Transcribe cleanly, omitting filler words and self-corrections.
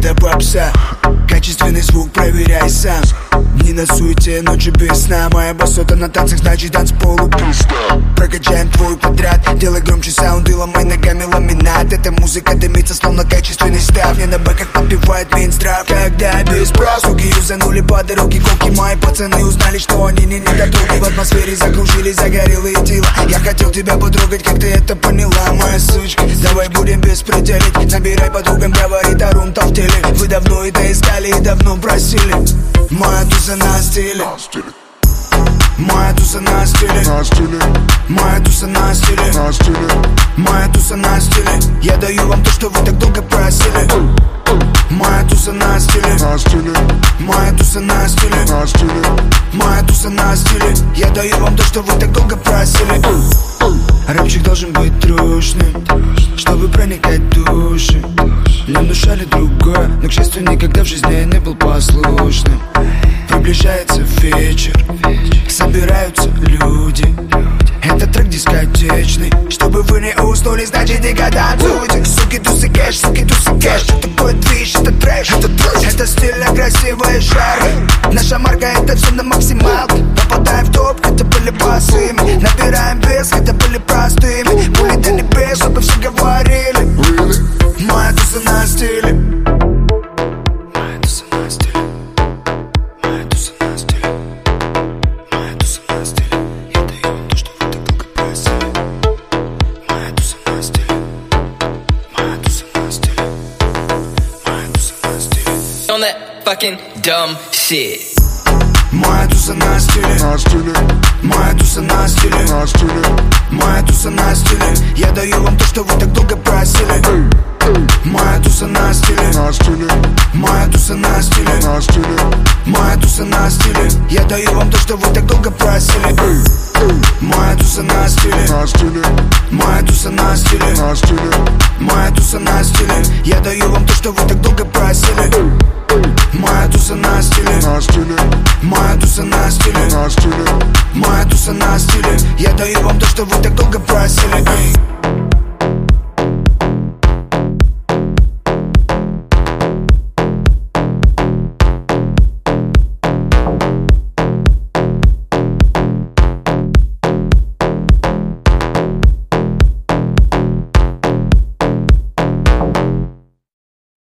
это попса. Качественный звук проверяй сам. Дни на суете, ночи без сна. Моя басота на танцах, значит танцполу пусто. Прокачаем твой квадрат, делай громче саунд и ломай ногами ламинат. Эта музыка дымится, словно качественный став. Мне на бэках подпевает Минздрав. Когда без прав, суки юзанули по дороге колки. Мои пацаны узнали, что они не недотроги. В атмосфере закружились загорелые тела. Я хотел тебя потрогать, как ты это поняла, моя сучка. Давай будем беспределить, набирай подругам, говорит Арунта в теле. Вы давно это искали и давно просили. Моя туса на стиле. Моя туса на стиле. Моя туса на стиле. Моя туса на стиле. Я даю вам то, что вы так долго просили. Моя туса на стиле. Моя туса на стиле. Моя туса на стиле. Я даю вам то, что вы так долго просили. Рэпчик должен быть трушным, чтобы проникать в души. Мне внушали другое, но, к счастью, никогда в жизни я не был послушным. Приближается вечер, собираются люди. Это трек дискотечный, чтобы вы не уснули, значит никогда танцуйте. Суки, тусы, кэш, суки, тусы, кэш. Что такое движ, это трэш, это стиль, а красивая жара. Наша марка, это все на максималке. Попадаем в топ, это были басами. Набираем вес, это были простыми. Пули до небес, чтобы все говорили. Моя туса на стиле. Моя туса на стиле. Моя туса на стиле. Моя туса на стиле. Я даю вам то, что вы так долго просили. Моя туса на стиле. Моя туса на стиле. Моя туса на стиле. On that fucking dumb shit. Моя туса на стиле. Моя туса на стиле. Моя туса на стиле. Я даю вам то, что вы так долго просили. Моя туса на стиле. Моя туса на стиле. Моя туса на стиле. Я даю вам то, что вы так долго просили. Моя туса на стиле. Моя туса на стиле. Моя туса на стиле. Я даю вам то, что вы так долго просили. Моя туса на стиле. Моя туса на стиле. Моя туса на стиле. Я даю вам то, что вы так долго просили.